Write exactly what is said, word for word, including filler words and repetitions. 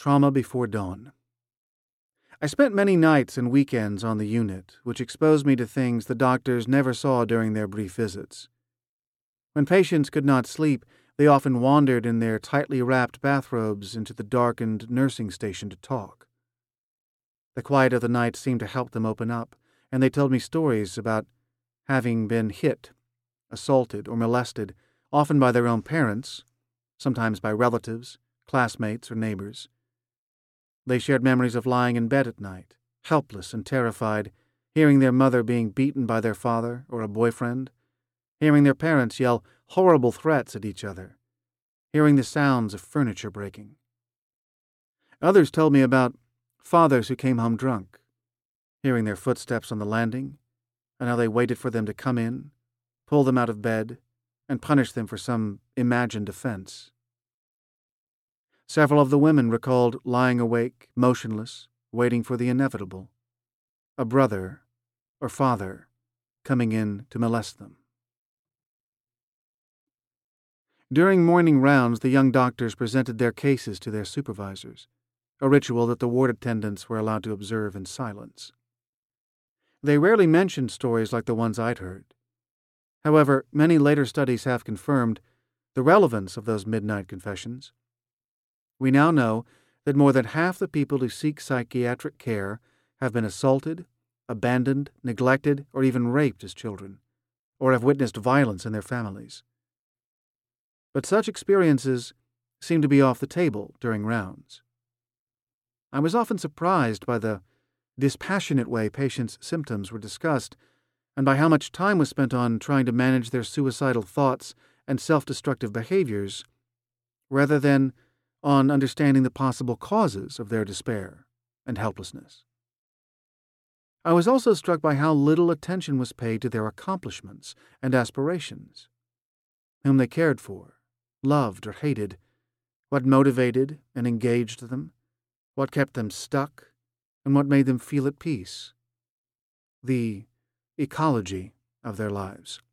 Trauma Before Dawn. I spent many nights and weekends on the unit, which exposed me to things the doctors never saw during their brief visits. When patients could not sleep, they often wandered in their tightly wrapped bathrobes into the darkened nursing station to talk. The quiet of the night seemed to help them open up, and they told me stories about having been hit, assaulted, or molested, often by their own parents, sometimes by relatives, classmates, or neighbors. They shared memories of lying in bed at night, helpless and terrified, hearing their mother being beaten by their father or a boyfriend, hearing their parents yell horrible threats at each other, hearing the sounds of furniture breaking. Others told me about fathers who came home drunk, hearing their footsteps on the landing, and how they waited for them to come in, pull them out of bed, and punish them for some imagined offense. Several of the women recalled lying awake, motionless, waiting for the inevitable, a brother or father coming in to molest them. During morning rounds, the young doctors presented their cases to their supervisors, a ritual that the ward attendants were allowed to observe in silence. They rarely mentioned stories like the ones I'd heard. However, many later studies have confirmed the relevance of those midnight confessions. We now know that more than half the people who seek psychiatric care have been assaulted, abandoned, neglected, or even raped as children, or have witnessed violence in their families. But such experiences seem to be off the table during rounds. I was often surprised by the dispassionate way patients' symptoms were discussed and by how much time was spent on trying to manage their suicidal thoughts and self-destructive behaviors, rather than on understanding the possible causes of their despair and helplessness. I was also struck by how little attention was paid to their accomplishments and aspirations, whom they cared for, loved or hated, what motivated and engaged them, what kept them stuck, and what made them feel at peace. The ecology of their lives.